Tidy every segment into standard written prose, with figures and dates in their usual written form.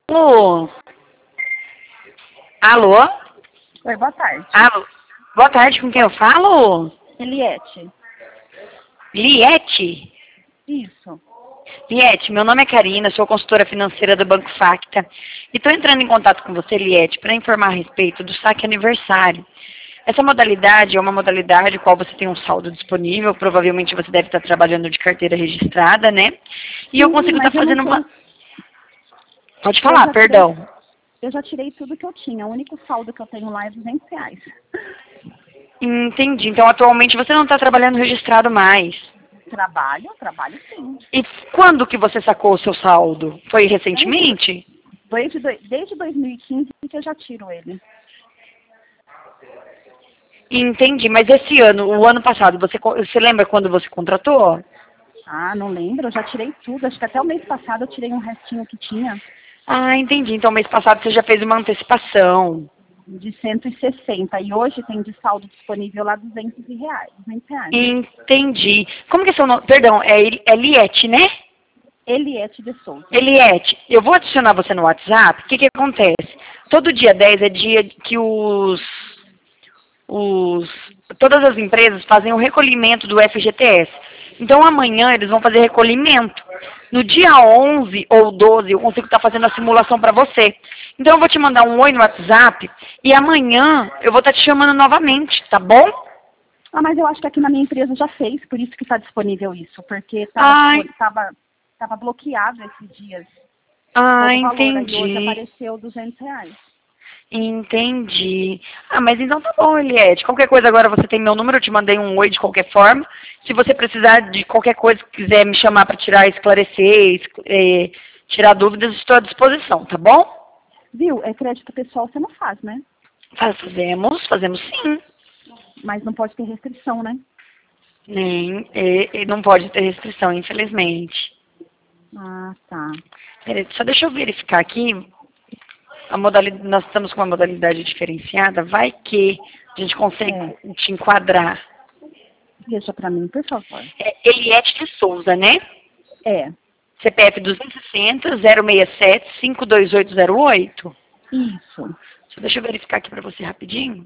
Alô? Alô? Oi, boa tarde. Alô? Boa tarde, com quem eu falo? Eliette. Liette? Isso. Liette, meu nome é Karina, sou consultora financeira do Banco Facta. E estou entrando em contato com você, Liette, para informar a respeito do saque aniversário. Essa modalidade é uma modalidade qual você tem um saldo disponível, provavelmente você deve estar trabalhando de carteira registrada, né? E eu consigo estar fazendo uma... Pode falar, perdão. Eu já tirei tudo que eu tinha. O único saldo que eu tenho lá é R$200. Entendi. Então, atualmente você não está trabalhando registrado mais. Trabalho sim. E quando que você sacou o seu saldo? Foi recentemente? Desde 2015 que eu já tiro ele. Entendi. Mas esse ano, o ano passado, você lembra quando você contratou? Ah, não lembro. Eu já tirei tudo. Acho que até o mês passado eu tirei um restinho que tinha. Ah, entendi. Então, mês passado você já fez uma antecipação. De 160. E hoje tem de saldo disponível lá R$200. Entendi. Como que é seu nome? Perdão, é Liette, né? Eliette de Souza. Eliette, eu vou adicionar você no WhatsApp. O que acontece? Todo dia 10 é dia que todas as empresas fazem o recolhimento do FGTS. Então, amanhã eles vão fazer recolhimento. No dia 11 ou 12, eu consigo estar fazendo a simulação para você. Então, eu vou te mandar um oi no WhatsApp e amanhã eu vou estar te chamando novamente, tá bom? Ah, mas eu acho que aqui na minha empresa já fez, por isso que está disponível isso. Porque estava bloqueado esses dias. Ah, entendi. entendi. E hoje apareceu R$200. Entendi. Ah, mas então tá bom, Eliette. Qualquer coisa agora você tem meu número, eu te mandei um oi de qualquer forma. Se você precisar de qualquer coisa, quiser me chamar para tirar, esclarecer, tirar dúvidas, estou à disposição, tá bom? Viu? É crédito pessoal você não faz, né? Fazemos sim. Mas não pode ter restrição, né? Não pode ter restrição, infelizmente. Ah, tá. Peraí, só deixa eu verificar aqui. Nós estamos com uma modalidade diferenciada, vai que a gente consegue te enquadrar. Deixa pra mim, por favor. É Eliette de Souza, né? É. CPF 260-067-52808? Isso. Só deixa eu verificar aqui para você rapidinho.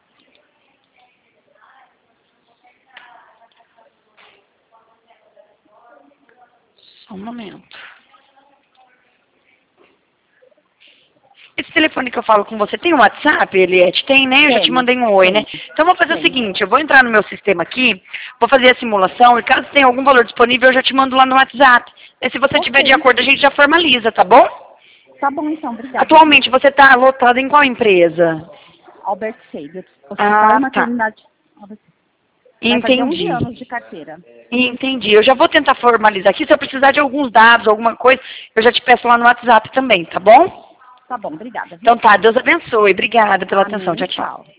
Só um momento. Esse telefone que eu falo com você, tem um WhatsApp, Eliette? Tem, né? Eu já te mandei um oi, né? Então, eu vou fazer o seguinte, eu vou entrar no meu sistema aqui, vou fazer a simulação, e caso tenha algum valor disponível, eu já te mando lá no WhatsApp. E se você tiver de acordo, a gente já formaliza, tá bom? Tá bom, então, obrigada. Atualmente, você está lotado em qual empresa? Albert Seidel. Tá. Entendi. 11 anos de carteira. Entendi. Eu já vou tentar formalizar aqui. Se eu precisar de alguns dados, alguma coisa, eu já te peço lá no WhatsApp também, tá bom? Tá bom, obrigada. Então tá, Deus abençoe. Obrigada pela atenção. Tchau, tchau.